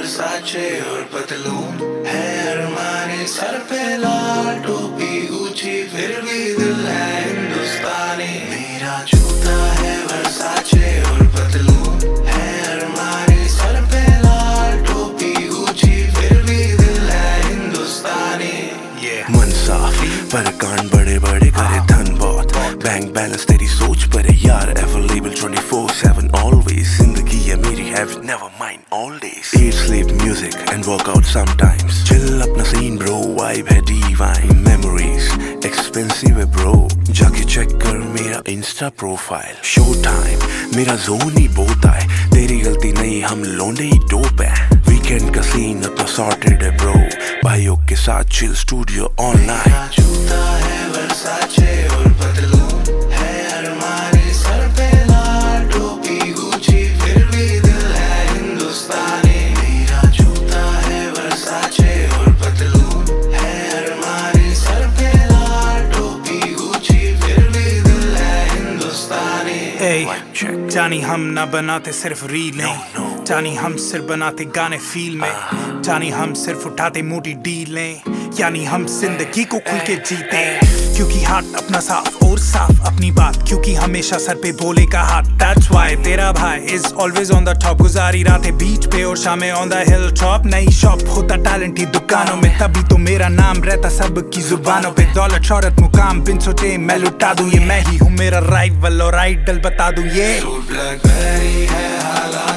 वर्साचे और पतलून है अरमानी, सर पे लाल टोपी ऊंची फिर भी दिल है हिंदुस्तानी। मेरा जूता है वर्साचे और पतलून है अरमानी, सर पे लाल टोपी ऊंची फिर भी दिल है हिंदुस्तानी। मन साफ पर कान बड़े बड़े करे धन बहुत, बैंक बैलेंस तेरी सोच पर है यार, अवेलेबल 24/7 always, जिंदगी है मेरी have never mind all days, eat sleep music and work out sometimes, chill अपना scene bro, vibe है divine, memories expensive है bro, जाके चेक कर मेरा इंस्टा प्रोफाइल, शो टाइम मेरा जोन ही बोता है, तेरी गलती नहीं हम लोंडे ही डोप है, वीकेंड का सीन अपना सॉर्टेड है ब्रो, भाइयों के साथ चिल स्टूडियो ऑनलाइन। जूता है वर्साचे और पतलून है अरमानी, सर पे लाल टोपी ऊंची फिर भी दिल है हिंदुस्तानी। मेरा जूता है वर्साचे और पतलून है अरमानी, सर पे लाल टोपी ऊंची फिर भी दिल है हिंदुस्तानी। जानी हम ना बनाते सिर्फ रीलें, जानी हम सिर्फ बनाते गाने फील में, जानी हम सिर्फ उठाते मोटी डीलें, यानी हम जिंदगी को खुल के जीते, क्योंकि हाथ अपना साफ और साफ अपनी बात, क्योंकि हमेशा सर पे बोले का हाथ। That's why तेरा भाई is always on the top, गुजारी रातें बीच पे और शामें on the hill top, नई शॉप होता टैलेंट ही दुकानों में, तभी तो मेरा नाम रहता सबकी जुबानों पे, दौलत शौहरत मुकाम बिन सोचे मैं लुटा दूं, ये मैं ही हूँ मेरा राइवल और आइडल बता दूं ये। ब्लैकबेरी है हालात